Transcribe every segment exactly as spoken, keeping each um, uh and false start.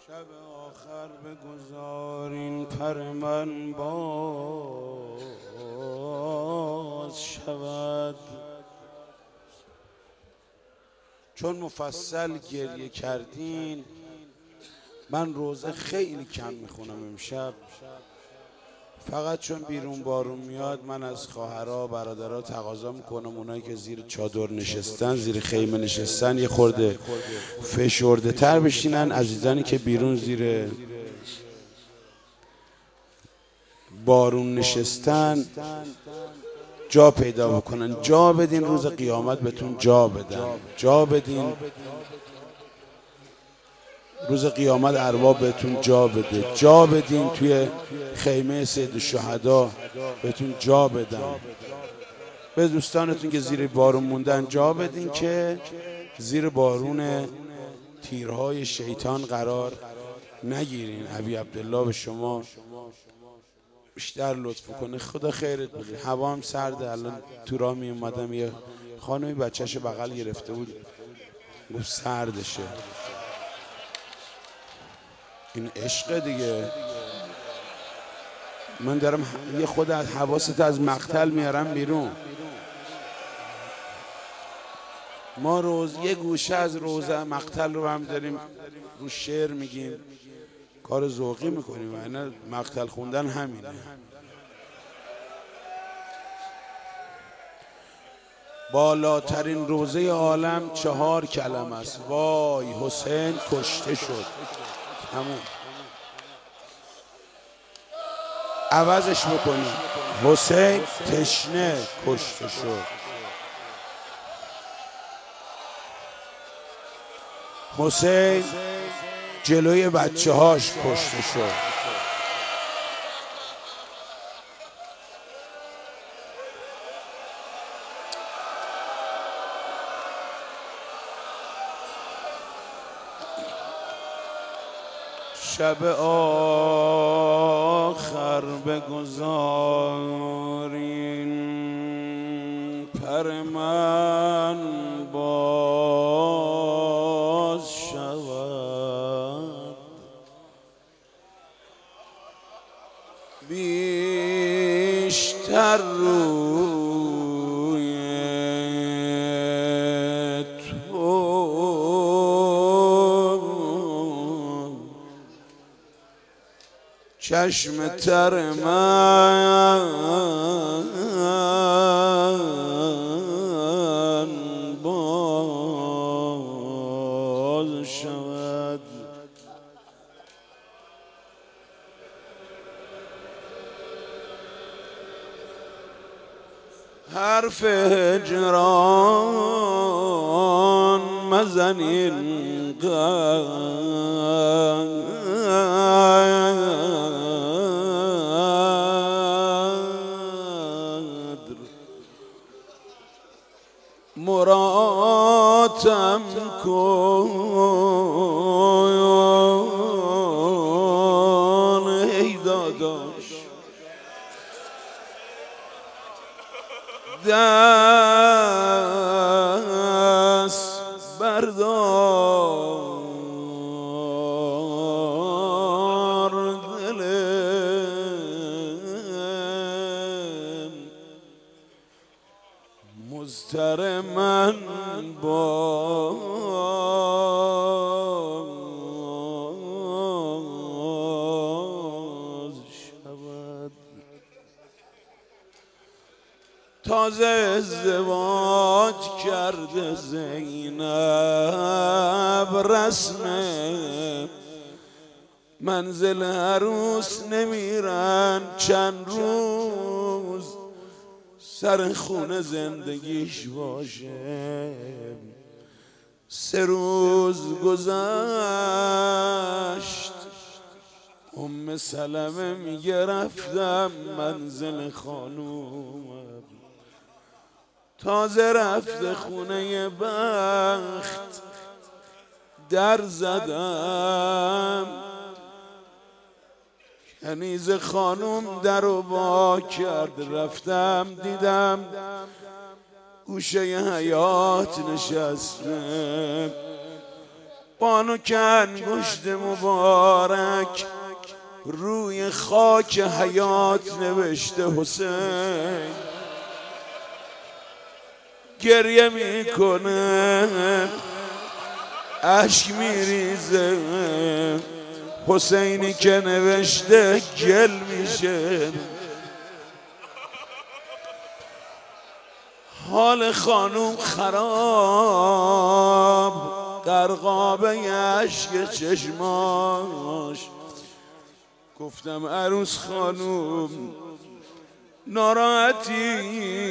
شب آخر بگذارین پر من باز شود، چون مفصل گریه کردین. من روزه خیلی کم میخونم امشب، فقط چون بیرون بارون میاد من از خواهرها برادرها تقاضا میکنم اونایی که زیر چادر نشستن، زیر خیمه نشستن، یه خورده فشرده تر بشینن. عزیزانی که بیرون زیر بارون نشستن جا پیدا بکنن، جا بدین روز قیامت بهتون جا بدن، جا بدین روز قیامت ارواح بهتون جا بده، جا بدین توی خیمه سید الشهدا بهتون جا بدن. به دوستانتون که زیر بارون موندن جا بدین که زیر بارون تیرهای شیطان قرار نگیرین. ابی عبدالله به شما بیشتر لطف کنه، خدا خیرت بده. هوا هم سرده، الان تو راه می اومدم یه خانمی بچه‌شو بغل گرفته بود گفت سردشه. این عشق دیگه. من دارم یه خود از حواست از مقتل میارم بیرون. ما روز یه گوشه از روزه مقتل رو هم داریم رو شعر میگیم، کار ذوقی میکنیم، یعنی مقتل خوندن همینه. بالاترین روزه عالم چهار کلمه است: وای حسین کشته شد. همون عوضش بکنیم: حسین تشنه کشته شد. حسین جلوی بچه هاش کشته شد. شب آخر بگذارین پر من باز شود، بیشتر روی تو چشم تر من باز شود. حرف هجران مزنین قدر، مراتم کن ای داداش، دست بردار دلم مضطر من باز شود. تازه ازدواج کرده زینب، رسم منزل عروس نمیرن چند روز، سر خونه زندگیش باشه. سه روز گذشت، ام سلمه میگه رفتم منزل خانومم، تازه رفته خونه بخت در زدم، کنیز خانوم در رو وا کرد، رفتم دیدم گوشه حیات نشسته، بانو که انگشت مبارک روی خاک حیات نوشته حسین، گریه میکنه اشک میریزه، حسینی که نوشته گل میشه. حال خانوم خراب، غرقابه اشک چشماش. گفتم عروس خانوم ناراحتی،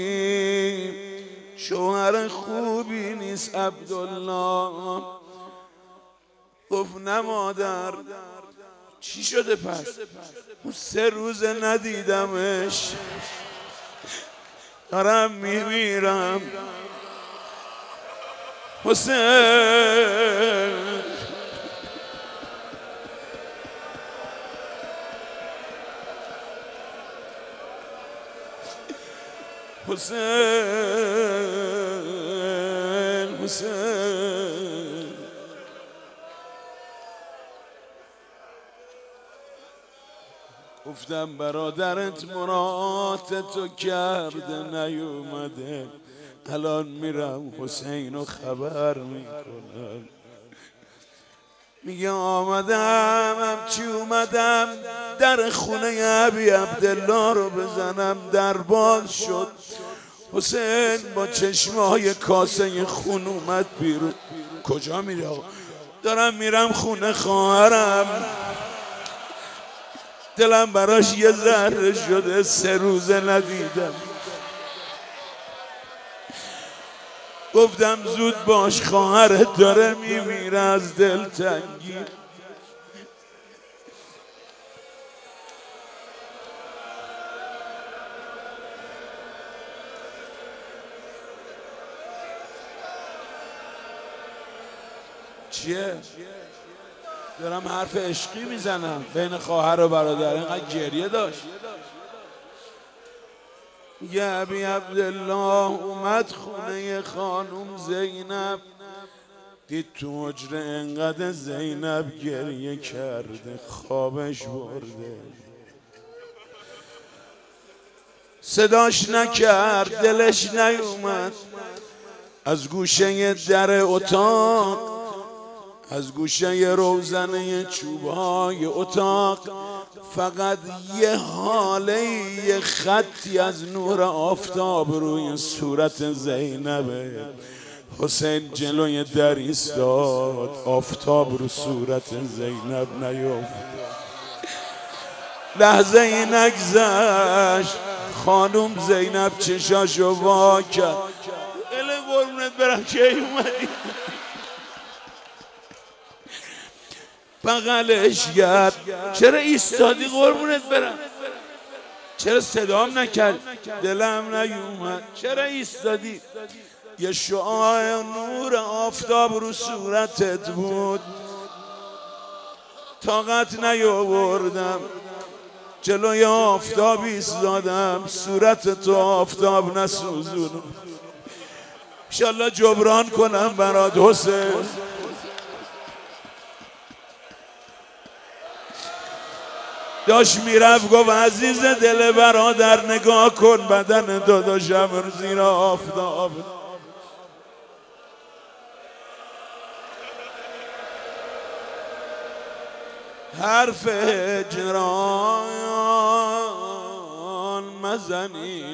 شوهر خوبی نیست عبدالله. گفت نه مادر. چی شده پس؟ اون سه روز ندیدمش، دارم میمیرم. حسین حسین حسین گفتم برادرت مراد تو کرده نیومده، الان میرم حسین رو خبر میکنم. میگه آمدم همچی اومدم در خونه ابی عبدالله رو بزنم، در باز شد. حسین با چشمای کاسه خون اومد بیرون. کجا میری آقا؟ دارم میرم خونه خواهرم. دلم براش یه ذره شده، سه روزه ندیدم. گفتم زود باش، خواهرت داره میمیره از دلتنگی. چیه؟ دارم حرف عشقی میزنم بین خواهر و برادر، اینقدر گریه داشت. یه ابی عبدالله اومد خونه خانوم زینب، دید تو حجره انقدر زینب گریه کرده، خوابش برده. صداش نکرد، دلش نیومد. از گوشه در اتاق، از گوشه روزنه چوبهای اتاق، فقط یه حاله، یه خطی از نور آفتاب روی صورت زینبه. حسین جلوی در ایستاد، آفتاب رو صورت زینب نیفت. لحظه ای نگذشت، خانوم زینب چشاشو وا کرد. اله قربونت برم که اومدی. بغلش کرد. چرا ایستادی قربونت برم؟ چرا صدام نکرد؟ دلم نیومد. چرا ایستادی؟ یه شعاع نور آفتاب رو صورتت بود، طاقت نیاوردم جلوی آفتاب ایستادم، صورت تو آفتاب نسوزونم. انشالله جبران کنم برات حسین. داشت میرفت گفت عزیز دل برادر نگاه کن بدن داداشم زیر آفتاب. حرف هجران مزن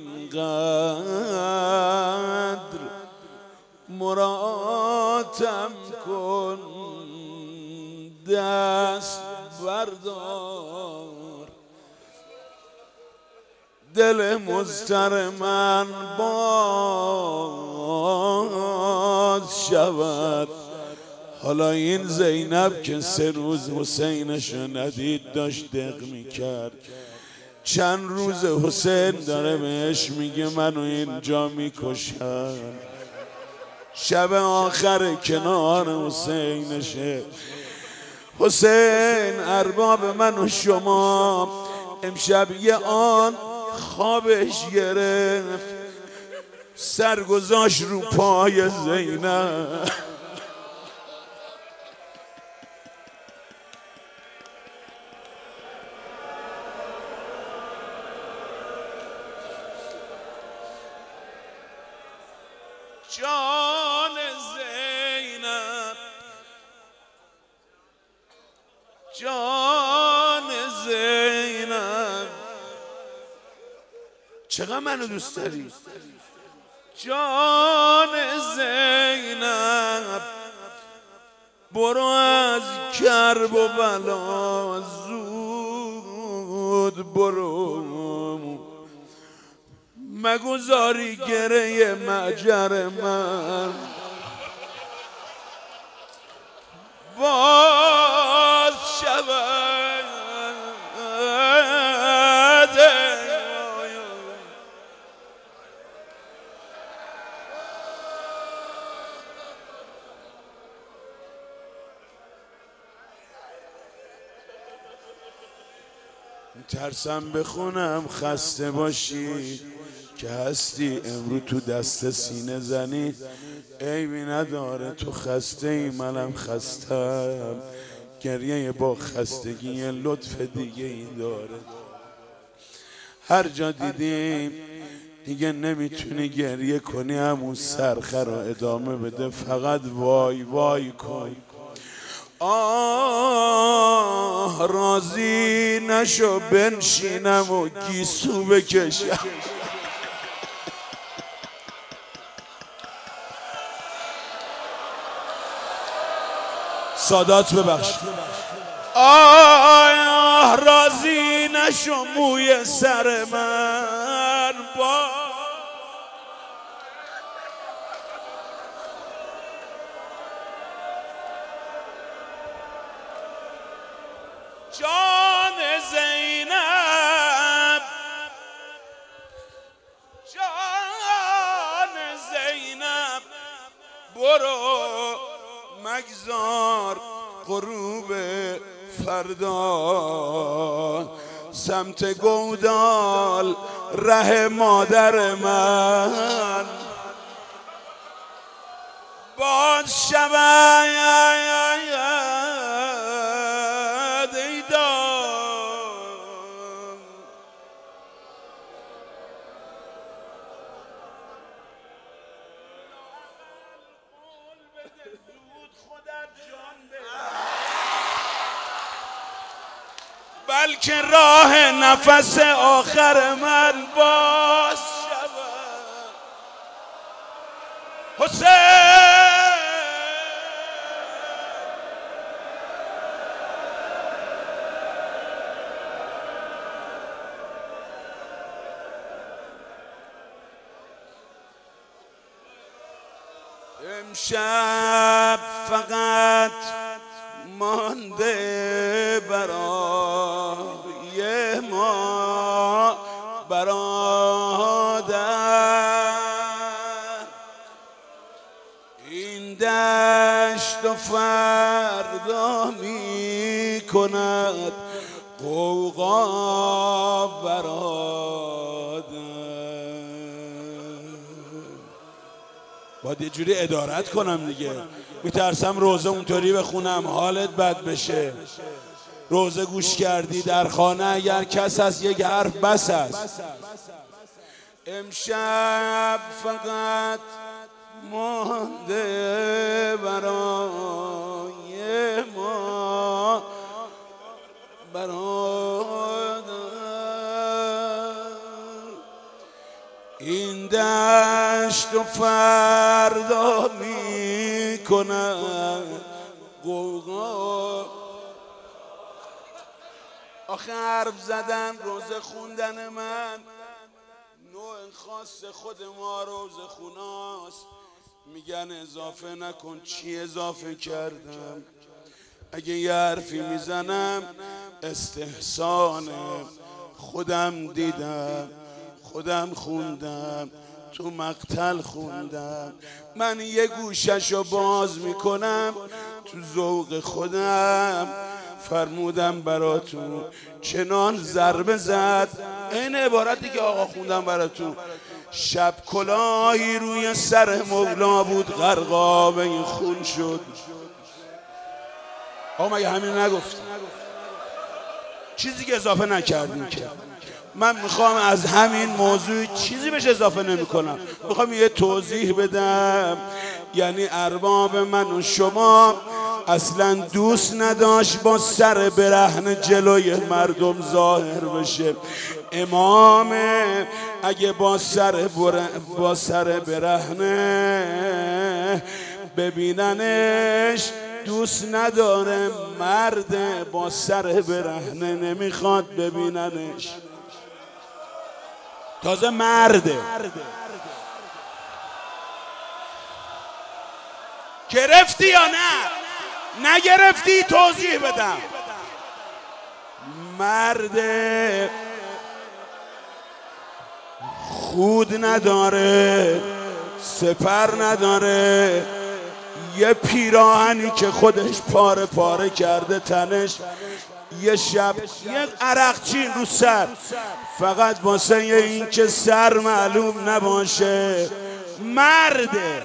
اینقدر، مراتم کن دست بردار. دل مضطر من باز شود. حالا این زینب که سه روز حسینش ندید داشت دق میکرد، چند روز حسین داره بهش میگه منو اینجا میکشن. شب آخر کنار حسینشه. حسین ارباب من و شما امشب یه آن خوابش گرفت، سرگذاشت رو پای زینب. جان زینب جان زینب چقدر منو دوست داری جان زینب برو از کرب و بلا زود برو مگذاری گره معجر من باز شود ترسم بخونم خسته باشی که هستی امرو تو دست سینه زنی عیبی نداره تو خسته ای منم خستم گریه با خستگی لطف دیگه این داره هر جا دیدیم دیگه نمیتونی گریه کنی همون سرخه رو ادامه بده فقط وای وای کن آه راضی نشو بنشینم و گیسو بکشم سادات ببخش آه راضی نشو موی سر من با جان زینب جان زینب برو مگذار غروب فردا سمت گودال ره مادر من باز شود بلکه راه نفس آخر من باز شود حسین امشب فقط مانده برای ما برادر این دشت و فردا می کند غوغا برادر باید یه جوری ادارت کنم دیگه میترسم روزه اونطوری بخونم حالت بد بشه روزه گوش کردی در خانه اگر کس هست یک حرف بس است امشب فقط مانده برای ما برادر این دشت و فردا می کند غوغا آخه حرف زدن روزه خوندن من نوع خاص خود ما روزه خوناست میگن اضافه نکن چی اضافه کردم اگه یه حرفی میزنم استحسانه خودم دیدم خودم خوندم تو مقتل خوندم من یه گوششو باز میکنم تو ذوق خودم فرمودم براتون چنان ضربه زد این عبارتی که آقا خوندم براتون شب کلاهی روی سر مولا بود غرقاب این خون شد آقا مگه همین نگفت چیزی که اضافه نکردیم که. من میخوام از همین موضوع چیزی بهش اضافه نمی کنم، میخوام یه توضیح بدم. یعنی ارباب من و شما اصلا دوست نداشت با سر برهنه جلوی مردم ظاهر بشه. امام اگه با سر بر... با سر برهنه ببیننش دوست نداره، مرد با سر برهنه نمیخواد ببیننش. تازه مرده. گرفتی یا نه؟ نگرفتی توضیح بدم. مرده خود نداره، سپر نداره، یه پیراهنی که خودش پاره پاره کرده تنش، یه شب یه عرقچین رو سر، فقط واسه این که سر معلوم نباشه. مرده.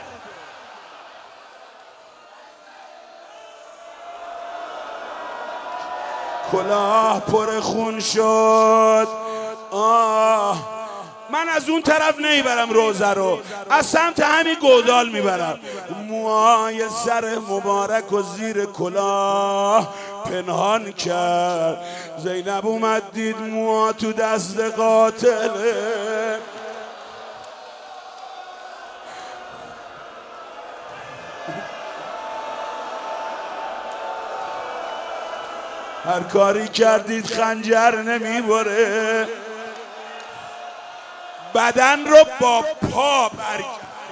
کلاه پر خون شد. آه من از اون طرف نمیبرم روزه رو، از سمت همین گودال میبرم. موهای سر مبارک و زیر کلاه پنهان کرد. زینب اومد دید موها تو دست قاتله. هر کاری کردید خنجر نمیبره. بدن رو با پا برگرد.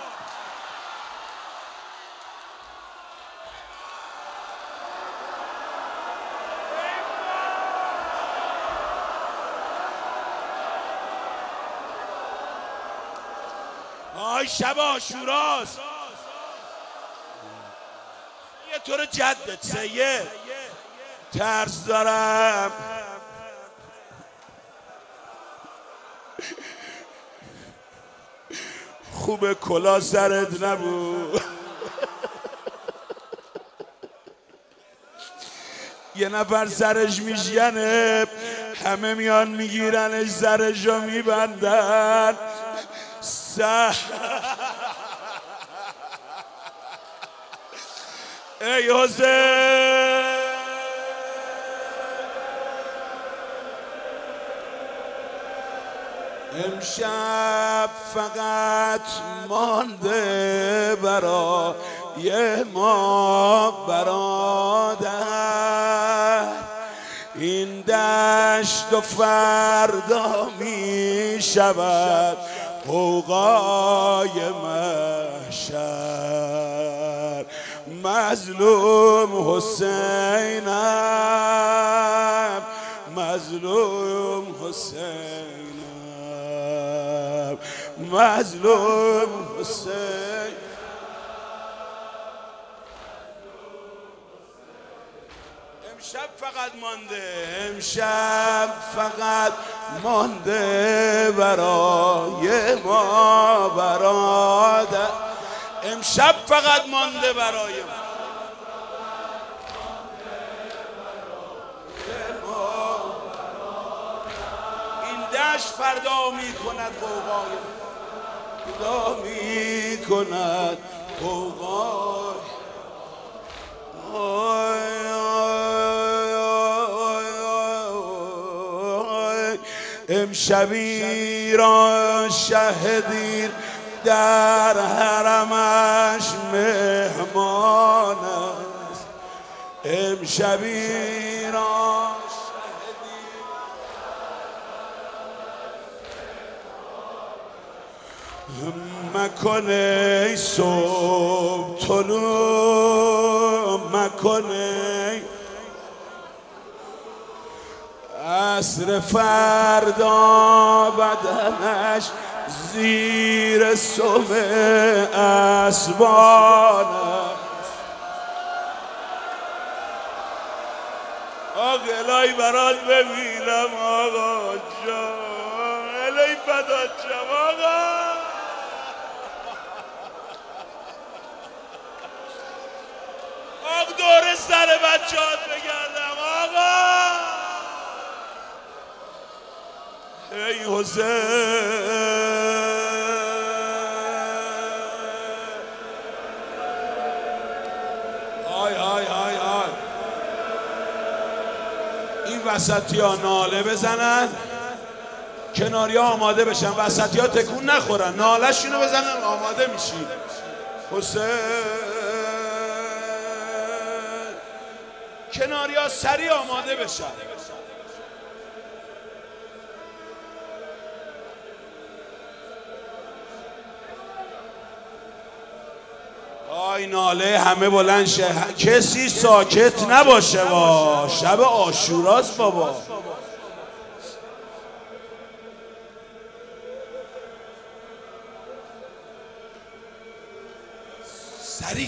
آی شب عاشوراست، یه طور جدت سید ترس دارم. خوب کلا سرت نبود. یه نفر سرش میشکنه، همه میان میگیرنش سرشو میبندن. سر ای حسین امشب فقط مانده برای ما برادر، این دشت و فردا می شود غوغای محشر. مظلوم حسینم، مظلوم حسینم، مظلوم حسین. امشب فقط مانده، امشب فقط مانده برای ما برادر. امشب فقط مانده برای ما. این دشت فردا می کند غوغای، فردا می کند غوغای. امشبی را شهدین در حرمش مهمان است. امشبی را شهدین مکنه صبح طلوع مکنه، عصر فردا بدنش زیر سم اسبان است. آقا الهی برات ببینم آقا جان، الهی فدات شم آقا. آقا دور سر بچه‌هات بگردم آقا. ای حسین آی آی آی آی این وسطی ها ناله بزنن، کناری ها آماده بشن، وسطی ها تکون نخورن، ناله شونو بزنن آماده میشین. حسین کناری ها سریع آماده بشن. آی ناله همه بلند شه، کسی ساکت نباشه، با شب عاشوراست بابا. سریع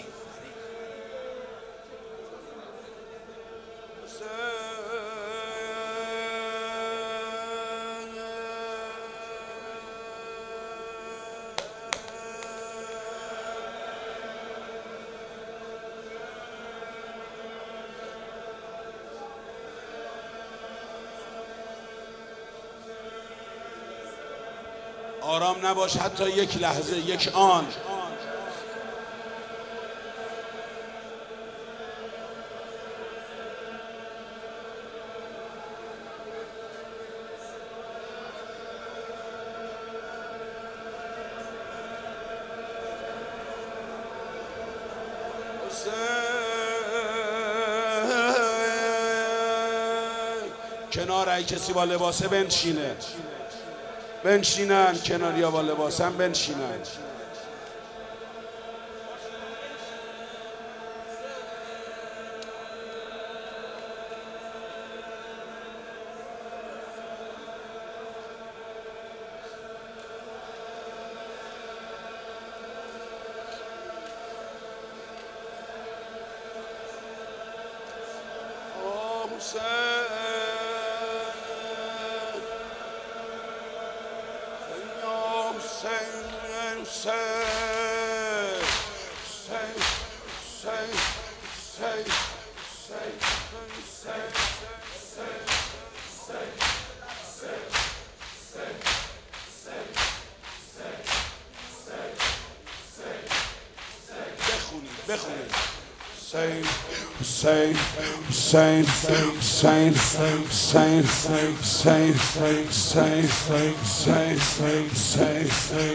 آرام نباش حتی یک لحظه، یک آن. کنار ای کسی با لباسه بنشینه، بنشینن کناری ها با لباسم بنشینن. آه حسین Hussein, Hussein, Hussein, Hussein, Hussein, بخونید بخونید Hussein, Hussein, Hussein, Hussein, Hussein, Hussein, Hussein, Hussein, Hussein,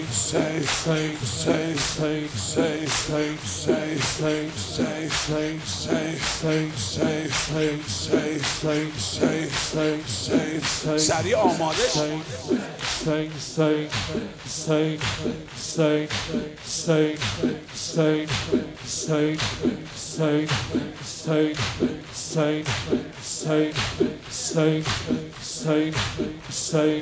Hussein, سریع آماده Sing, sing, sing, sing, sing, sing, sing, sing, sing, sing, sing, sing, sing, sing, sing.